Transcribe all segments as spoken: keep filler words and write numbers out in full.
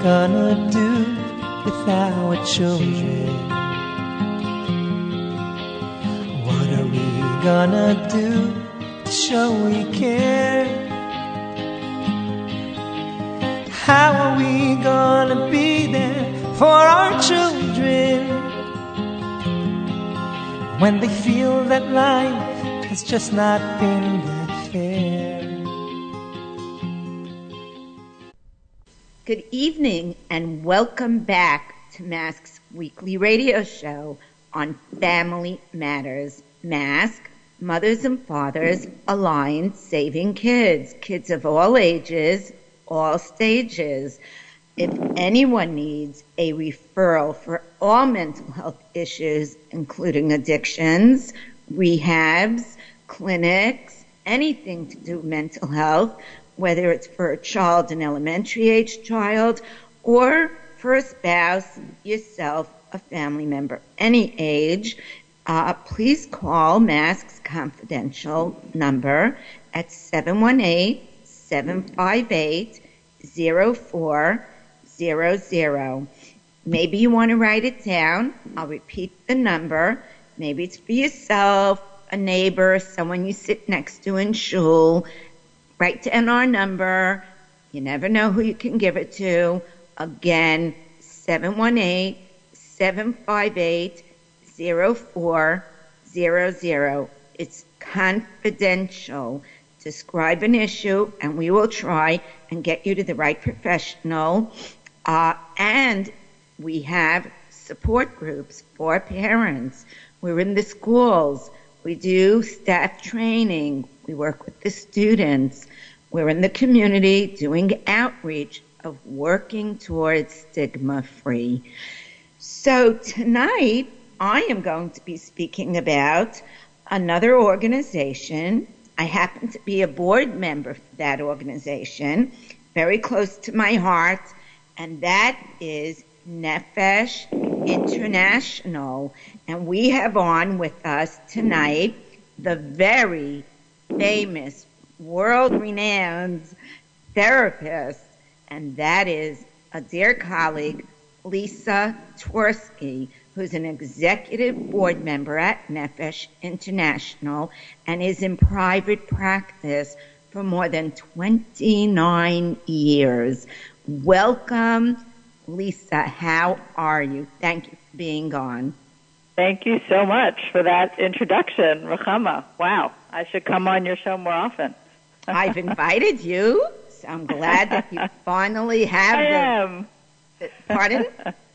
gonna do with our children? What are we gonna do to show we care? How are we gonna be there for our children when they feel that life has just not been that fair? Good evening and welcome back to Mask's weekly radio show on Family Matters. Mask, Mothers and Fathers Alliance Saving Kids, kids of all ages, all stages. If anyone needs a referral for all mental health issues, including addictions, rehabs, clinics, anything to do with mental health, whether it's for a child, an elementary age child, or for a spouse, yourself, a family member, any age, uh, please call Mask's confidential number at seven one eight, seven five eight, zero four zero zero. Maybe you want to write it down. I'll repeat the number. Maybe it's for yourself, a neighbor, someone you sit next to in shul. Write down our number. You never know who you can give it to. Again, seven one eight, seven five eight, zero four zero zero. It's confidential. Describe an issue, and we will try and get you to the right professional. Uh, and we have support groups for parents. We're in the schools. We do staff training. We work with the students. We're in the community doing outreach of working towards stigma-free. So tonight, I am going to be speaking about another organization. I happen to be a board member for that organization, very close to my heart, and that is Nefesh International. And we have on with us tonight the very famous, world-renowned therapist, and that is a dear colleague, Lisa Twersky, who's an executive board member at Nefesh International and is in private practice for more than twenty-nine years. Welcome, Lisa. How are you? Thank you for being on. Thank you so much for that introduction, Ruchama. Wow, I should come on your show more often. I've invited you, so I'm glad that you finally have I the... am. The, pardon?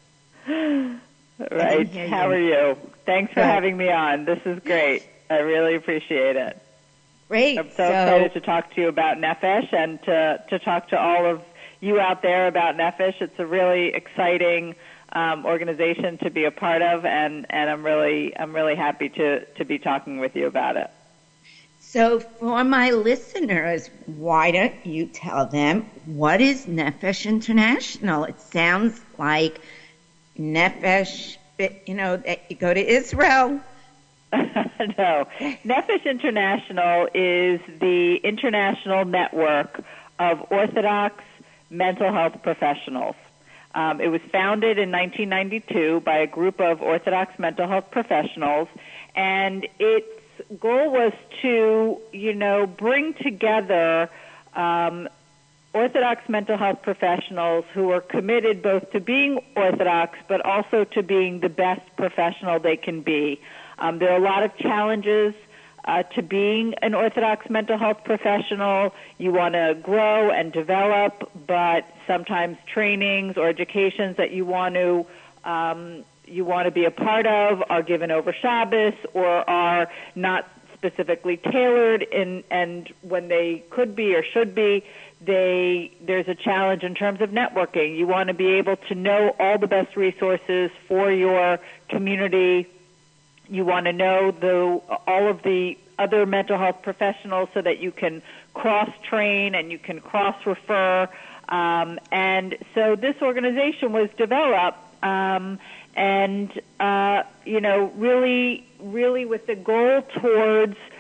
Right. How you. are you? Thanks for Good. having me on. This is great. I really appreciate it. Great. I'm so, so excited to talk to you about Nefesh and to, to talk to all of you out there about Nefesh. It's a really exciting um, organization to be a part of, and, and I'm really I'm really happy to, to be talking with you about it. So for my listeners, why don't you tell them what is Nefesh International? It sounds like Nefesh, you know, that you go to Israel. No. Nefesh International is the international network of Orthodox mental health professionals. Um, it was founded in nineteen ninety-two by a group of Orthodox mental health professionals, and its goal was to, you know, bring together um, Orthodox mental health professionals who are committed both to being Orthodox but also to being the best professional they can be. Um, there are a lot of challenges uh, to being an Orthodox mental health professional. You want to grow and develop, but sometimes trainings or educations that you want to um, you want to be a part of are given over Shabbos or are not specifically tailored, in, and when they could be or should be, they there's a challenge in terms of networking. You want to be able to know all the best resources for your community. You want to know the all of the other mental health professionals so that you can cross-train and you can cross-refer. Um, and so this organization was developed um, and, uh, you know, really, really with the goal towards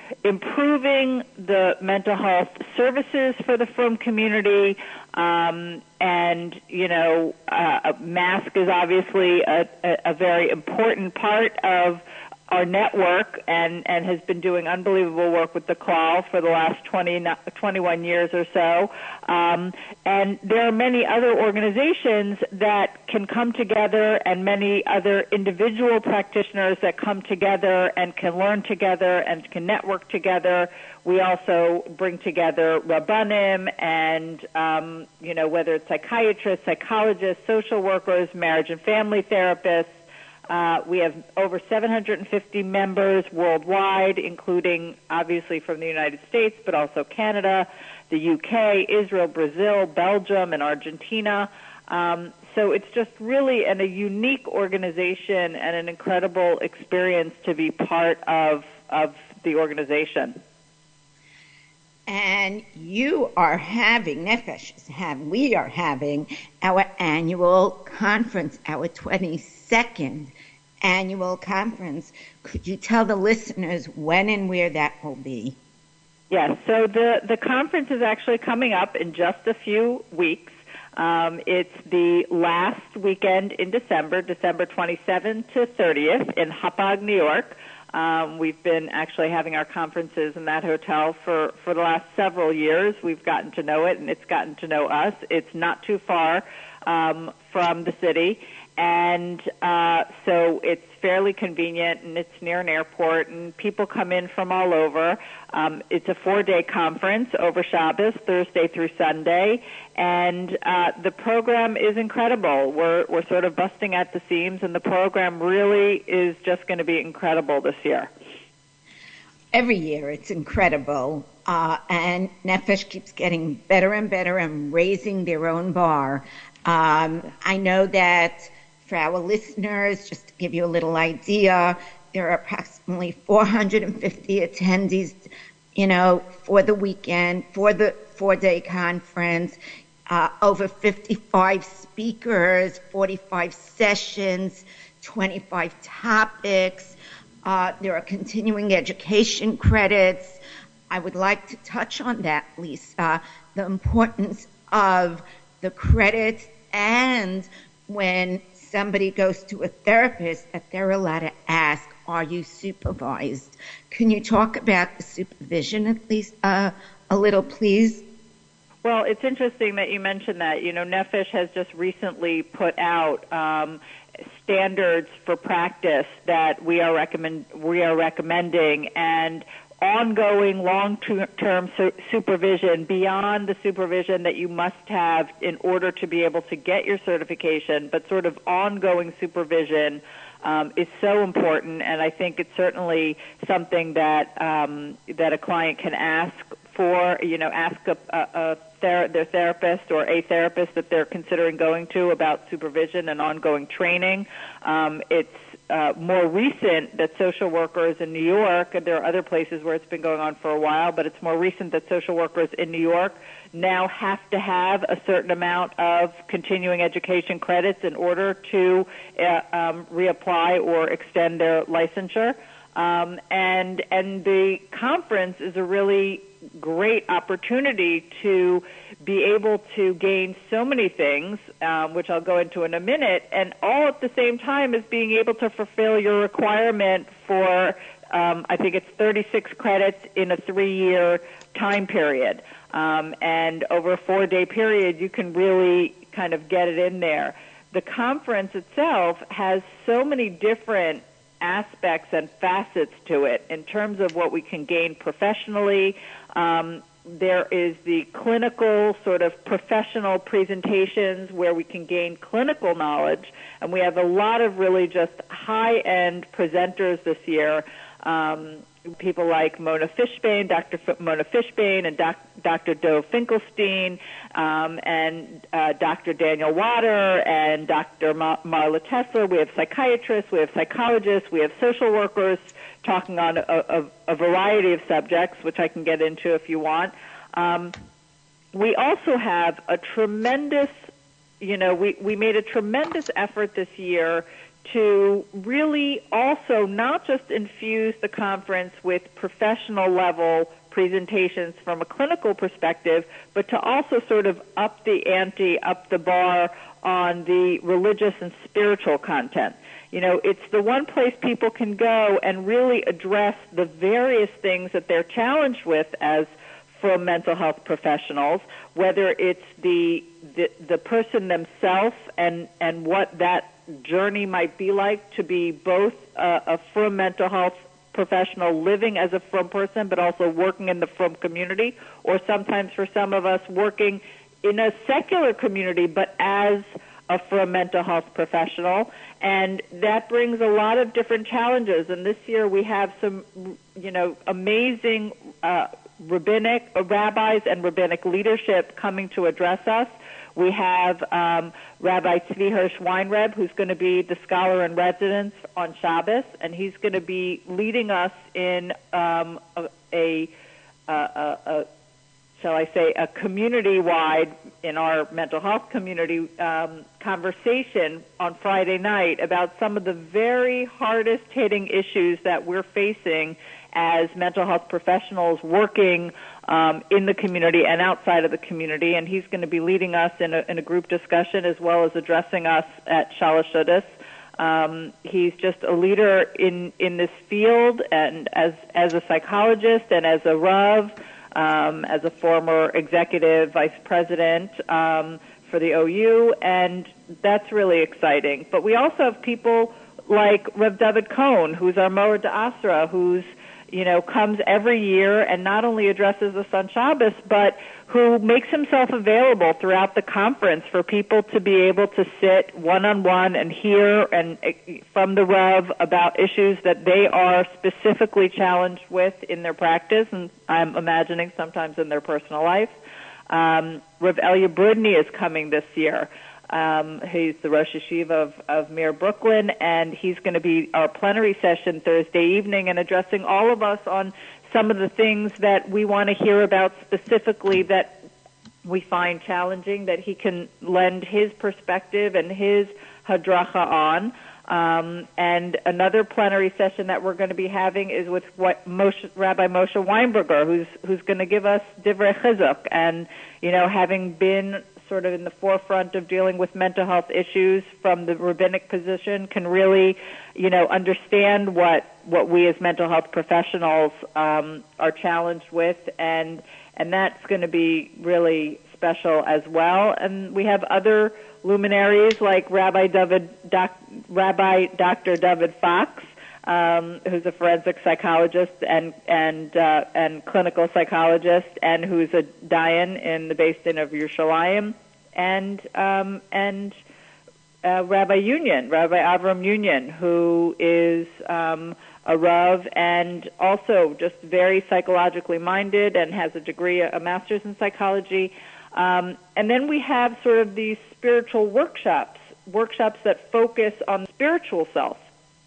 improving the mental health services for the Frum community. Um, and, you know, uh, MASC is obviously a, a, a very important part of our network and, and has been doing unbelievable work with the C L A L for the last twenty, twenty-one years or so. Um, and there are many other organizations that can come together and many other individual practitioners that come together and can learn together and can network together. We also bring together Rabbanim and, um, you know, whether it's psychiatrists, psychologists, social workers, marriage and family therapists. Uh, we have over seven hundred fifty members worldwide, including obviously from the United States, but also Canada, the U K, Israel, Brazil, Belgium, and Argentina. Um, so it's just really an, a unique organization and an incredible experience to be part of, of the organization. And you are having, Nefesh is having, we are having our annual conference, our twenty-second annual conference. Could you tell the listeners when and where that will be? Yes, so the, the conference is actually coming up in just a few weeks. Um, it's the last weekend in December, December twenty-seventh to thirtieth in Hauppauge, New York. Um, we've been actually having our conferences in that hotel for, for the last several years. We've gotten to know it, and it's gotten to know us. It's not too far um, from the city, and uh, so it's fairly convenient, and it's near an airport, and people come in from all over. Um, it's a four-day conference over Shabbos, Thursday through Sunday, and uh, the program is incredible. We're we're sort of busting at the seams, and the program really is just going to be incredible this year. Every year it's incredible, uh, and Nefesh keeps getting better and better and raising their own bar. Um, I know that for our listeners, just to give you a little idea, there are approximately four hundred fifty attendees, you know, for the weekend, for the four-day conference, uh, over fifty-five speakers, forty-five sessions, twenty-five topics. Uh, there are continuing education credits. I would like to touch on that, Lisa, the importance of the credits, and when somebody goes to a therapist, that they're allowed to ask, are you supervised? Can you talk about the supervision at least uh, a little, please? Well, it's interesting that you mentioned that. You know, Nefesh has just recently put out um, standards for practice that we are recommend we are recommending, and ongoing long-term su- supervision beyond the supervision that you must have in order to be able to get your certification, but sort of ongoing supervision um, is so important, and I think it's certainly something that um, that a client can ask for, you know, ask a, a, a ther- their therapist or a therapist that they're considering going to about supervision and ongoing training. Um, it's Uh, more recent that social workers in New York, and there are other places where it's been going on for a while, but it's more recent that social workers in New York now have to have a certain amount of continuing education credits in order to uh, um, reapply or extend their licensure. Um, and and the conference is a really great opportunity to be able to gain so many things, um, which I'll go into in a minute, and all at the same time as being able to fulfill your requirement for, um, I think it's thirty-six credits in a three-year time period. Um, and over a four-day period, you can really kind of get it in there. The conference itself has so many different aspects and facets to it in terms of what we can gain professionally. Um, there is the clinical sort of professional presentations where we can gain clinical knowledge, and we have a lot of really just high-end presenters this year. Um, people like Mona Fishbane, Doctor F- Mona Fishbane, and doc- Doctor Dov Finkelstein, um, and uh, Doctor Daniel Water, and Doctor Ma- Marla Tesler. We have psychiatrists, we have psychologists, we have social workers talking on a, a, a variety of subjects, which I can get into if you want. Um, we also have a tremendous, you know, we, we made a tremendous effort this year to really also not just infuse the conference with professional level presentations from a clinical perspective, but to also sort of up the ante, up the bar on the religious and spiritual content. You know, it's the one place people can go and really address the various things that they're challenged with as from mental health professionals, whether it's the the, the person themselves and, and what that journey might be like to be both a, a from mental health professional living as a from person, but also working in the from community, or sometimes for some of us working in a secular community, but as a from mental health professional. And that brings a lot of different challenges. And this year we have some, you know, amazing uh, rabbinic uh, rabbis and rabbinic leadership coming to address us. We have um, Rabbi Tzvi Hirsch Weinreb, who's going to be the scholar in residence on Shabbos, and he's going to be leading us in um, a, a, a, a, shall I say, a community-wide, in our mental health community, um, conversation on Friday night about some of the very hardest-hitting issues that we're facing as mental health professionals working um, in the community and outside of the community. And he's going to be leading us in a, in a group discussion as well as addressing us at Shalosh Shudas. Um, he's just a leader in, in this field, and as as a psychologist and as a Rav, um, as a former executive vice president um, for the O U, and that's really exciting. But we also have people like Rev David Cohn, who's our Moer D'Asra, who's you know, comes every year and not only addresses us on Shabbos, but who makes himself available throughout the conference for people to be able to sit one-on-one and hear and from the Rav about issues that they are specifically challenged with in their practice, and I'm imagining sometimes in their personal life. Um, Rav Elia Brudny is coming this year. Um, he's the Rosh Yeshiva of, of Mir Brooklyn, and he's going to be our plenary session Thursday evening and addressing all of us on some of the things that we want to hear about specifically that we find challenging, that he can lend his perspective and his hadracha on. Um, and another plenary session that we're going to be having is with what Moshe, Rabbi Moshe Weinberger, who's who's going to give us divrei chizuk, and you know, having been sort of in the forefront of dealing with mental health issues from the rabbinic position, can really, you know, understand what what we as mental health professionals um, are challenged with, and and that's going to be really special as well. And we have other luminaries like Rabbi David, Doc, Rabbi Doctor David Fox, um, who's a forensic psychologist and and uh, and clinical psychologist, and who's a dayan in the Beis Din of Yerushalayim, and um, and uh, Rabbi Union, Rabbi Avram Union, who is um, a Rav and also just very psychologically minded and has a degree, a master's in psychology. Um, and then we have sort of these spiritual workshops, workshops that focus on the spiritual self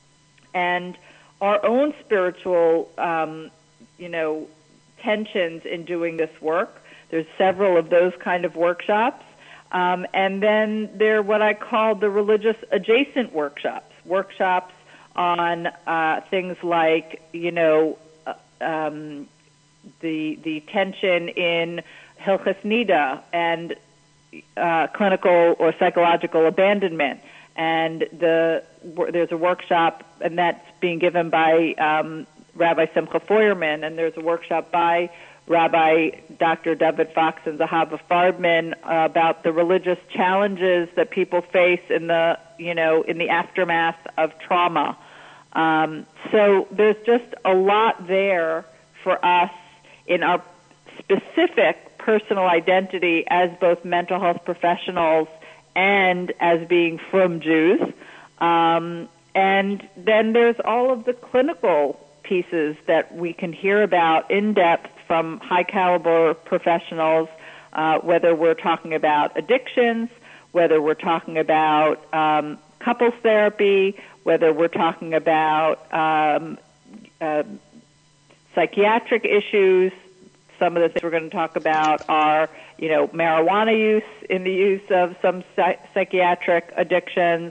and our own spiritual, um, you know, tensions in doing this work. There's several of those kind of workshops. Um, and then there are what I call the religious adjacent workshops, workshops on uh, things like, you know, uh, um, the the tension in Hilchos Nida and uh, clinical or psychological abandonment. And the there's a workshop, and that's being given by um, Rabbi Simcha Feuerman, and there's a workshop by Rabbi Doctor David Fox and Zahava Farbman uh, about the religious challenges that people face in the, you know, in the aftermath of trauma. Um, so there's just a lot there for us in our specific personal identity as both mental health professionals and as being from Jews. Um, and then there's all of the clinical pieces that we can hear about in depth from high-caliber professionals, uh, whether we're talking about addictions, whether we're talking about um, couples therapy, whether we're talking about um, uh, psychiatric issues. Some of the things we're going to talk about are, you know, marijuana use in the use of some psych- psychiatric addictions,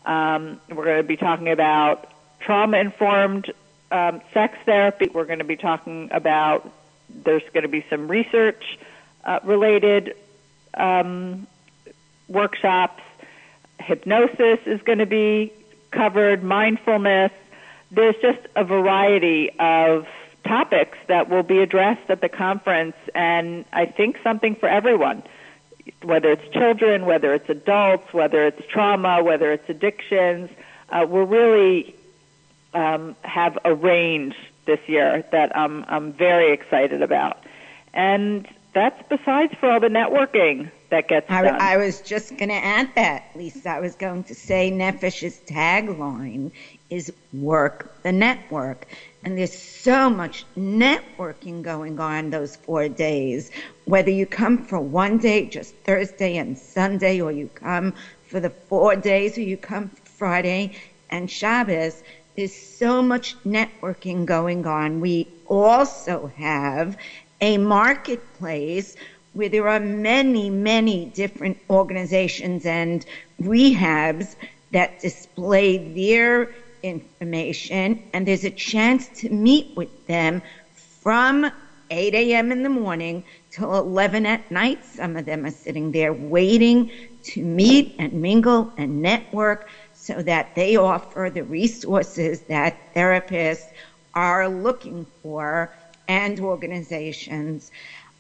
Um, we're going to be talking about trauma-informed um, sex therapy. We're going to be talking about, there's going to be some research-related uh, um, workshops. Hypnosis is going to be covered, mindfulness. There's just a variety of topics that will be addressed at the conference, and I think something for everyone, whether it's children, whether it's adults, whether it's trauma, whether it's addictions. Uh, we're really um, have a range this year that I'm, I'm very excited about. And that's besides for all the networking that gets I, done. I was just going to add that, Lisa. I was going to say Nefesh's tagline is work the network. And there's so much networking going on those four days. Whether you come for one day, just Thursday and Sunday, or you come for the four days, or you come for Friday and Shabbos, there's so much networking going on. We also have a marketplace where there are many, many different organizations and rehabs that display their information, and there's a chance to meet with them from eight a.m. in the morning till eleven at night. Some of them are sitting there waiting to meet and mingle and network so that they offer the resources that therapists are looking for and organizations.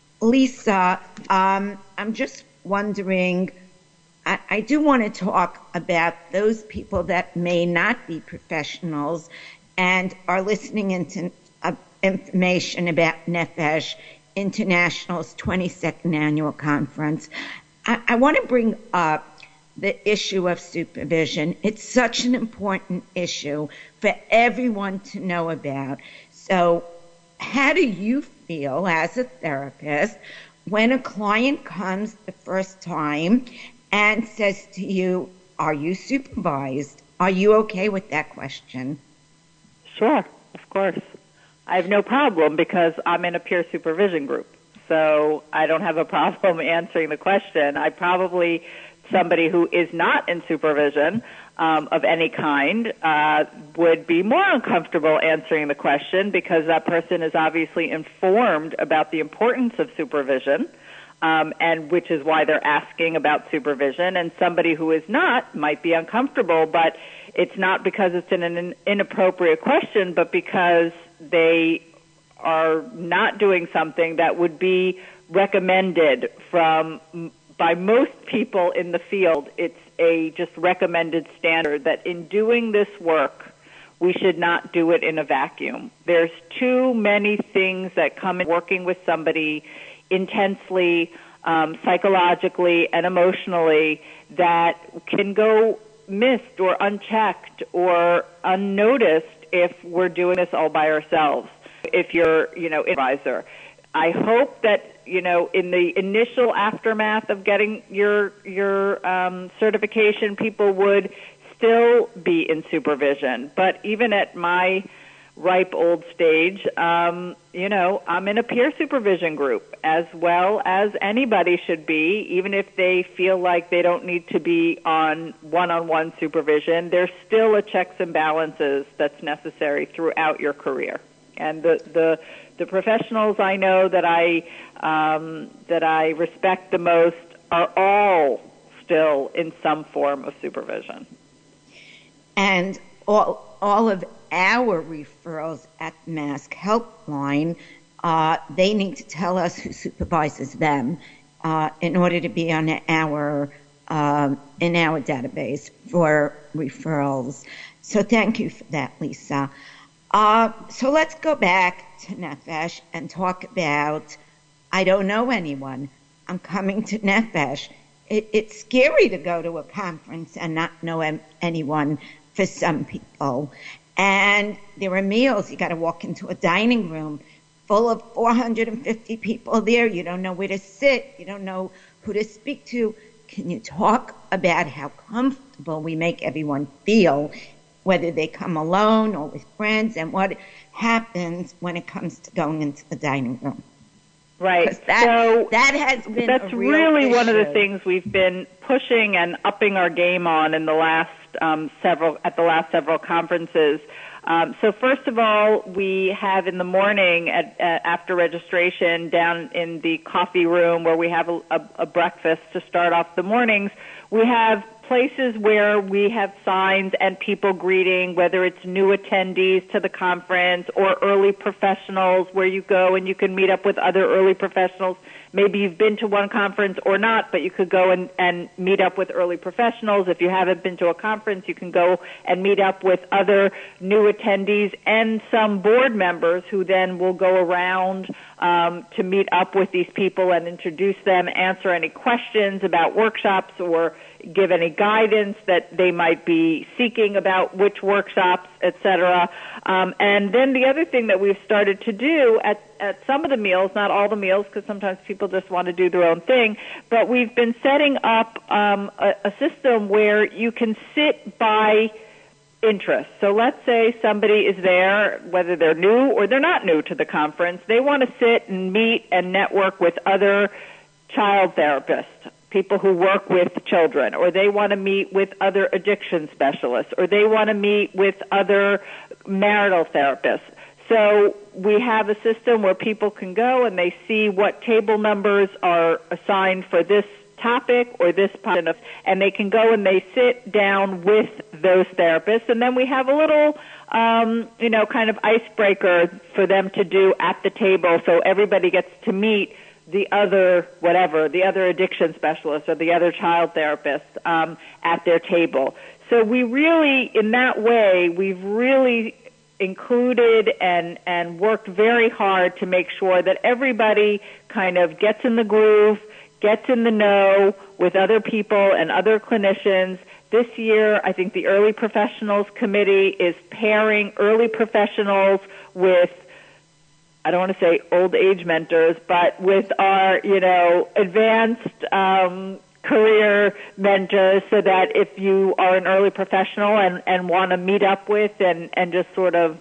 Lisa, um, I'm just wondering, I, I do want to talk about those people that may not be professionals and are listening into uh, information about Nefesh International's twenty-second Annual Conference. I, I want to bring up the issue of supervision. It's such an important issue for everyone to know about. So how do you feel as a therapist when a client comes the first time and says to you, are you supervised? Are you okay with that question? Sure, of course. I have no problem because I'm in a peer supervision group. So I don't have a problem answering the question. I probably, somebody who is not in supervision um, of any kind uh, would be more uncomfortable answering the question because that person is obviously informed about the importance of supervision. Um, and which is why they're asking about supervision. And somebody who is not might be uncomfortable, but it's not because it's an, an inappropriate question, but because they are not doing something that would be recommended from by most people in the field. It's a just recommended standard that in doing this work, we should not do it in a vacuum. There's too many things that come in working with somebody intensely, um, psychologically and emotionally that can go missed or unchecked or unnoticed if we're doing this all by ourselves. If you're, you know, advisor, I hope that, you know, in the initial aftermath of getting your your um, certification, people would still be in supervision. But even at my ripe old stage, um, you know, I'm in a peer supervision group as well as anybody should be, even if they feel like they don't need to be on one-on-one supervision. There's still a checks and balances that's necessary throughout your career. And the the, the professionals I know that I um, that I respect the most are all still in some form of supervision. And all all of our referrals at Mask Helpline, uh, they need to tell us who supervises them uh, in order to be on our uh, in our database for referrals. So thank you for that, Lisa. Uh, so let's go back to Nefesh and talk about, I don't know anyone. I'm coming to Nefesh. It, it's scary to go to a conference and not know em- anyone for some people. And there are meals. You got to walk into a dining room full of four hundred fifty people there. You don't know where to sit. You don't know who to speak to. Can you talk about how comfortable we make everyone feel, whether they come alone or with friends, and what happens when it comes to going into the dining room? Right. That, so that has been that's a real really issue. one of the things we've been pushing and upping our game on in the last um, several at the last several conferences. Um, so first of all, we have in the morning at, at, after registration down in the coffee room where we have a, a, a breakfast to start off the mornings. We have places where we have signs and people greeting, whether it's new attendees to the conference or early professionals where you go and you can meet up with other early professionals. Maybe you've been to one conference or not, but you could go and, and meet up with early professionals. If you haven't been to a conference, you can go and meet up with other new attendees and some board members who then will go around um, to meet up with these people and introduce them, answer any questions about workshops or give any guidance that they might be seeking about which workshops, et cetera. Um, and then the other thing that we've started to do at, at some of the meals, not all the meals, because sometimes people just want to do their own thing, but we've been setting up um, a, a system where you can sit by interest. So let's say somebody is there, whether they're new or they're not new to the conference, they want to sit and meet and network with other child therapists, people who work with children, or they want to meet with other addiction specialists, or they want to meet with other marital therapists. So we have a system where people can go and they see what table numbers are assigned for this topic or this part, and they can go and they sit down with those therapists, and then we have a little, um, you know, kind of icebreaker for them to do at the table, so everybody gets to meet the other, whatever, the other addiction specialist or the other child therapist um, at their table. So we really, in that way, we've really included and, and worked very hard to make sure that everybody kind of gets in the groove, gets in the know with other people and other clinicians. This year, I think the Early Professionals Committee is pairing early professionals with, I don't want to say old age mentors, but with our, you know, advanced um, career mentors, so that if you are an early professional and, and want to meet up with and, and just sort of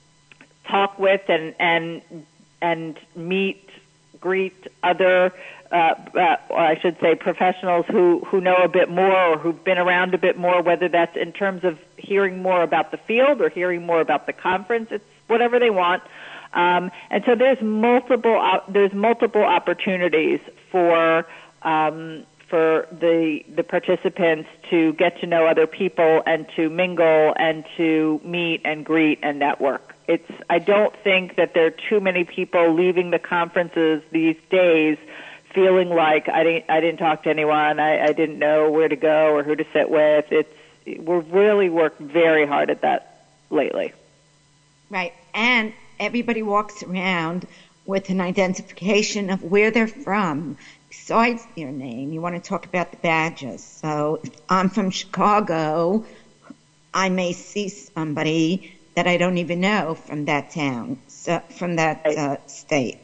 talk with and and and meet, greet other, uh, uh, or I should say professionals who, who know a bit more or who've been around a bit more, whether that's in terms of hearing more about the field or hearing more about the conference, it's whatever they want. Um, and so there's multiple uh, there's multiple opportunities for um, for the the participants to get to know other people and to mingle and to meet and greet and network. It's I don't think that there are too many people leaving the conferences these days feeling like I didn't I didn't talk to anyone, I, I didn't know where to go or who to sit with. It's we've really worked very hard at that lately. Right, and everybody walks around with an identification of where they're from, besides their name. You want to talk about the badges. So if I'm from Chicago, I may see somebody that I don't even know from that town, so, from that uh, state.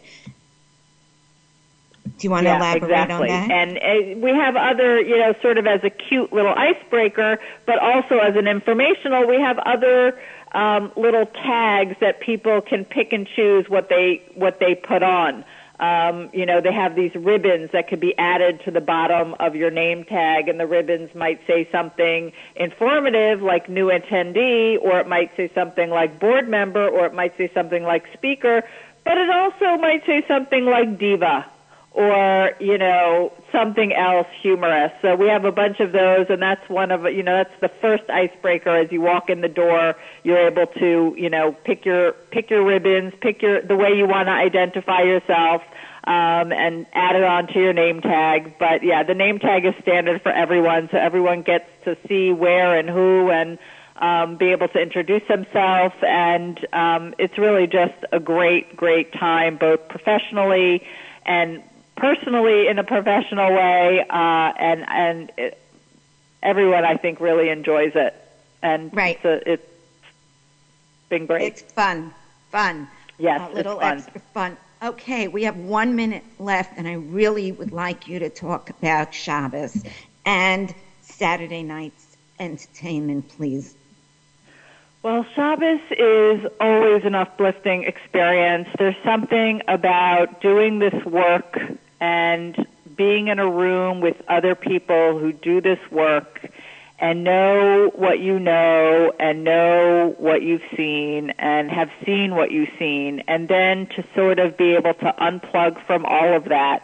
Do you want to yeah, elaborate exactly. on that? And uh, we have other, you know, sort of as a cute little icebreaker, but also as an informational, we have other um, little tags that people can pick and choose what they what they put on. Um, you know, they have these ribbons that could be added to the bottom of your name tag, and the ribbons might say something informative like new attendee, or it might say something like board member, or it might say something like speaker, but it also might say something like diva, or, you know, something else humorous. So we have a bunch of those, and that's one of, you know, that's the first icebreaker. As you walk in the door, you're able to, you know, pick your pick your ribbons, pick your the way you want to identify yourself, um, and add it onto your name tag. But yeah, the name tag is standard for everyone, so everyone gets to see where and who and um, be able to introduce themselves. And um, it's really just a great, great time, both professionally and personally in a professional way, uh, and and it, everyone I think really enjoys it, and right. it's, a, it's been great. It's fun, fun. Yes, a little it's fun. extra fun. Okay, we have one minute left, and I really would like you to talk about Shabbos and Saturday night's entertainment, please. Well, Shabbos is always an uplifting experience. There's something about doing this work and being in a room with other people who do this work and know what you know and know what you've seen and have seen what you've seen, and then to sort of be able to unplug from all of that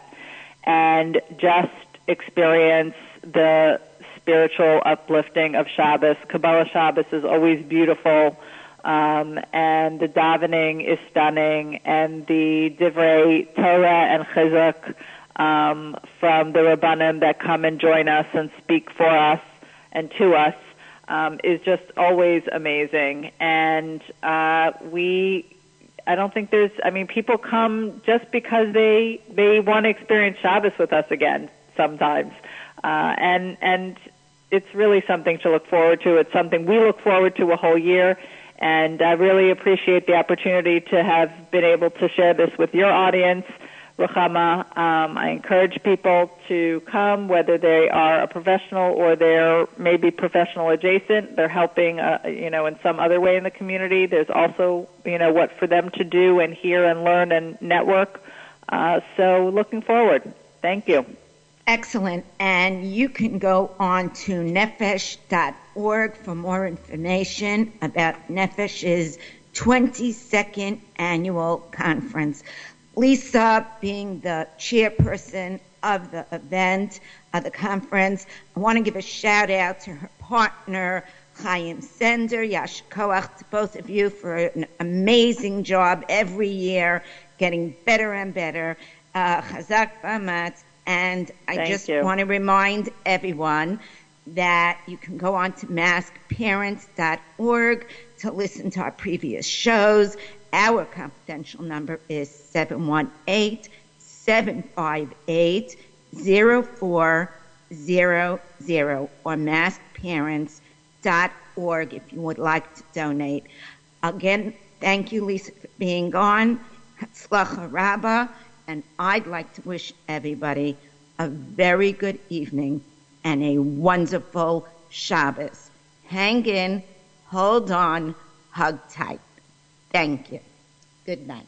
and just experience the spiritual uplifting of Shabbos. Kabbalah Shabbos is always beautiful, um, and the davening is stunning, and the Divrei Torah and Chizuk um, from the Rabbanim that come and join us and speak for us and to us um, is just always amazing. And uh, we, I don't think there's, I mean, people come just because they they want to experience Shabbos with us again sometimes. Uh, and and it's really something to look forward to. It's something we look forward to a whole year. And I really appreciate the opportunity to have been able to share this with your audience. Ruchama, um, I encourage people to come, whether they are a professional or they're maybe professional adjacent. They're helping, uh, you know, in some other way in the community. There's also, you know, what for them to do and hear and learn and network. Uh, so looking forward. Thank you. Excellent. And you can go on to nefesh dot org for more information about Nefesh's twenty-second annual conference. Lisa, being the chairperson of the event, of the conference, I want to give a shout out to her partner, Chaim Sender, Yash Koach, to both of you for an amazing job every year, getting better and better. Uh, Chazak Bamat. And I Thank just you. want to remind everyone that you can go on to mask parents dot org to listen to our previous shows. Our confidential number is seven one eight, seven five eight, zero four zero zero or mask parents dot org if you would like to donate. Again, thank you, Lisa, for being on. Hatzlacha Rabbah. And I'd like to wish everybody a very good evening and a wonderful Shabbos. Hang in, hold on, hug tight. Thank you. Good night.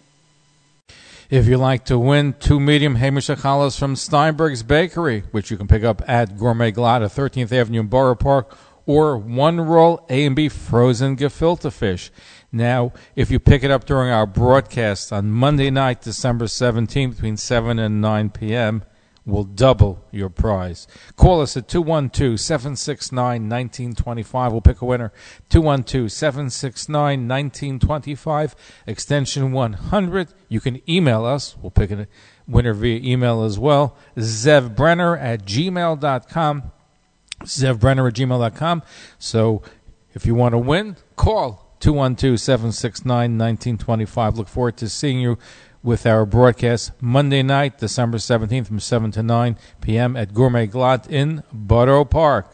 If you'd like to win two medium Hamish Achalas from Steinberg's Bakery, which you can pick up at Gourmet Glatt at thirteenth Avenue in Borough Park, or one roll A and B frozen gefilte fish. Now, if you pick it up during our broadcast on Monday night, December seventeenth, between seven and nine p.m., we'll double your prize. Call us at two one two, seven six nine, one nine two five. We'll pick a winner. two one two, seven six nine, one nine two five, extension one hundred. You can email us. We'll pick a winner via email as well. zevbrenner at gmail dot com. zevbrenner at gmail dot com. So if you want to win, call two one two, seven six nine, one nine two five. Look forward to seeing you with our broadcast Monday night, December seventeenth from seven to nine p.m. at Gourmet Glatt in Borough Park.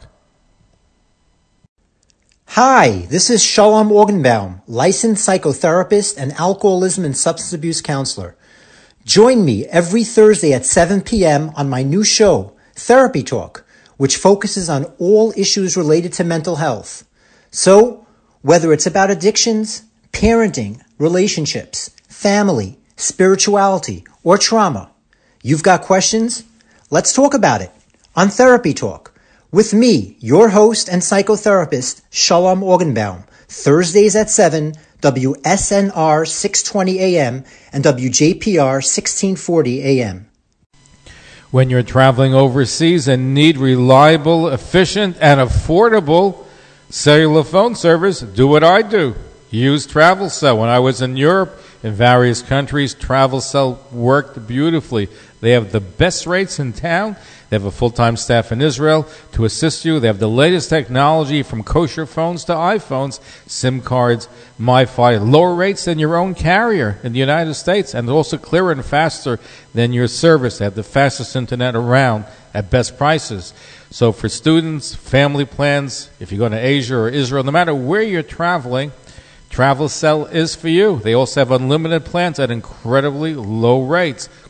Hi, this is Shalom Organbaum, licensed psychotherapist and alcoholism and substance abuse counselor. Join me every Thursday at seven p.m. on my new show, Therapy Talk, which focuses on all issues related to mental health. So, whether it's about addictions, parenting, relationships, family, spirituality, or trauma, you've got questions? Let's talk about it on Therapy Talk with me, your host and psychotherapist, Shalom Organbaum, Thursdays at seven, W S N R six twenty A M and W J P R sixteen forty A M. When you're traveling overseas and need reliable, efficient, and affordable cellular phone service, do what I do. Use TravelCell. When I was in Europe, in various countries, TravelCell worked beautifully. They have the best rates in town. They have a full-time staff in Israel to assist you. They have the latest technology from kosher phones to iPhones, SIM cards, MiFi, lower rates than your own carrier in the United States, and also clearer and faster than your service. They have the fastest internet around at best prices. So for students, family plans, if you're going to Asia or Israel, no matter where you're traveling, TravelCell is for you. They also have unlimited plans at incredibly low rates.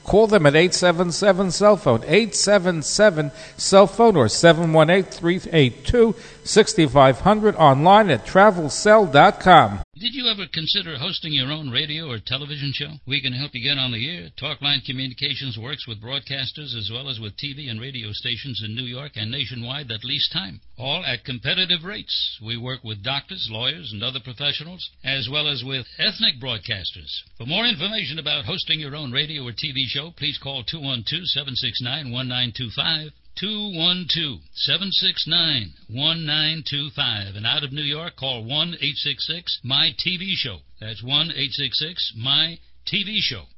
Call them at eight seven seven cell phone, eight seven seven cell phone, or seven one eight, three eight two, six five zero zero, online at travel cell dot com. Did you ever consider hosting your own radio or television show? We can help you get on the air. Talkline Communications works with broadcasters as well as with T V and radio stations in New York and nationwide that lease time, all at competitive rates. We work with doctors, lawyers, and other professionals, as well as with ethnic broadcasters. For more information about hosting your own radio or T V show, please call two one two, seven six nine, one nine two five. two one two, seven six nine, one nine two five. And out of New York, call one eight six six, M Y T V show. That's one eight six six, M Y T V show.